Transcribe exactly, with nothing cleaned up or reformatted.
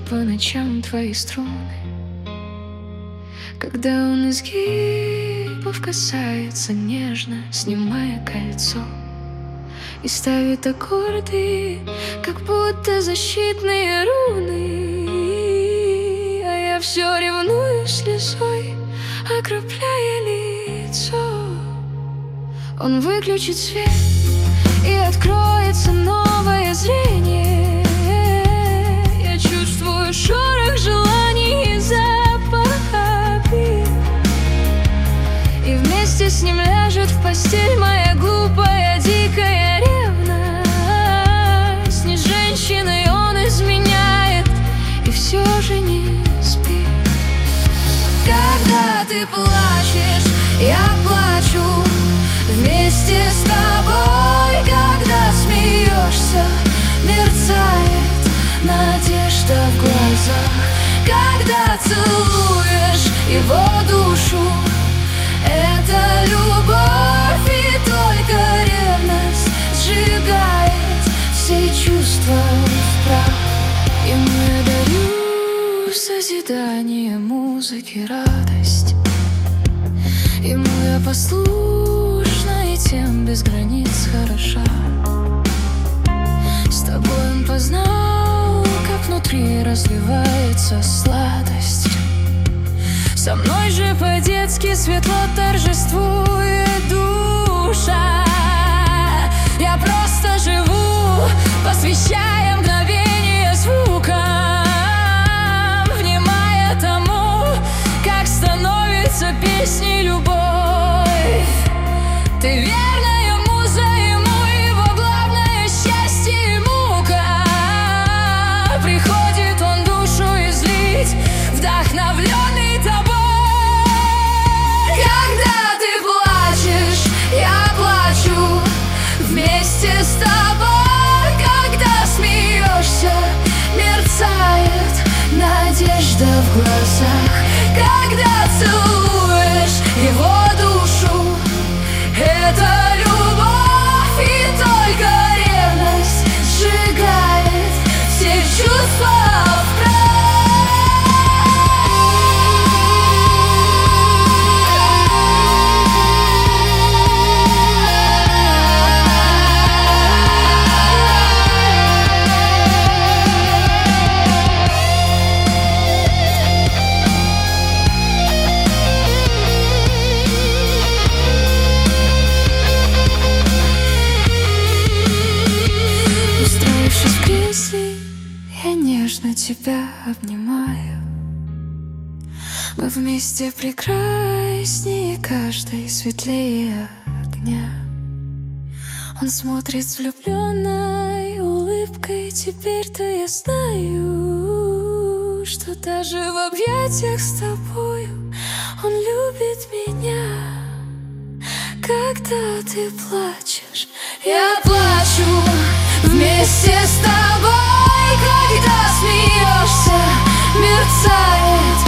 по ночам твои струны, когда он изгибов касается нежно, снимая кольцо и ставит аккорды, как будто защитные руны. А я все ревную слезой, окропляя лицо. Он выключит свет, и откроется новое зрение. Я чувствую шорох желаний и запах обид, и вместе с ним ляжет в постель моя глупая, дикая ревность. Не женщиной он изменяет и все же не спит. Когда ты плачешь, я плачу вместе с тобой. Когда смеешься, мерцает надежда в глазах. Когда целуешь его душу, это любовь, и только ревность сжигает все чувства в прах. Ему я дарю созидание музыки, радость. Ему я послушна и тем без границ хороша. С тобой он познал, как внутри разливается сладость. Со мной же по-детски светло торжествует душа. Я просто живу, посвящая мгновение звукам, внимая тому, как становится песней любовь. Ты верная муза ему, его главное счастье и мука. Приходит он душу излить, вдохновленный тобой. Когда ты плачешь, я плачу вместе с тобой. Когда смеешься, мерцает надежда в глазах. Когда целуешь его душу, это любовь, и только ревность сжигает все чувства в прах. Я нежно тебя обнимаю. Мы вместе прекраснее, каждый светлее огня. Он смотрит с влюбленной улыбкой. Теперь-то я знаю, что даже в объятиях с тобою он любит меня. Когда ты плачешь, я плачу вместе с тобой. Когда смеешься, мерцает